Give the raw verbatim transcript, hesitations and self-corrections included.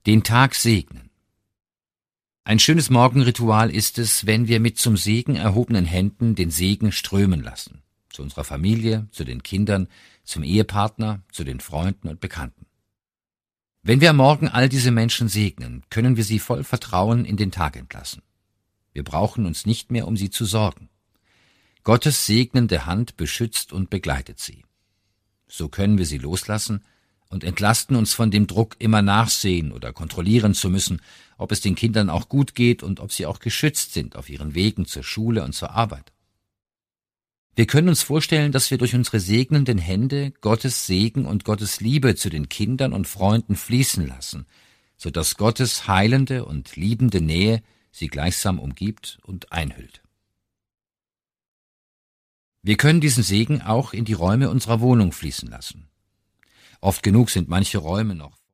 Den Tag segnen. Ein schönes Morgenritual ist es, wenn wir mit zum Segen erhobenen Händen den Segen strömen lassen. Zu unserer Familie, zu den Kindern, zum Ehepartner, zu den Freunden und Bekannten. Wenn wir am Morgen all diese Menschen segnen, können wir sie voll Vertrauen in den Tag entlassen. Wir brauchen uns nicht mehr um sie zu sorgen. Gottes segnende Hand beschützt und begleitet sie. So können wir sie loslassen und entlasten uns von dem Druck, immer nachsehen oder kontrollieren zu müssen, ob es den Kindern auch gut geht und ob sie auch geschützt sind auf ihren Wegen zur Schule und zur Arbeit. Wir können uns vorstellen, dass wir durch unsere segnenden Hände Gottes Segen und Gottes Liebe zu den Kindern und Freunden fließen lassen, sodass Gottes heilende und liebende Nähe sie gleichsam umgibt und einhüllt. Wir können diesen Segen auch in die Räume unserer Wohnung fließen lassen. Oft genug sind manche Räume noch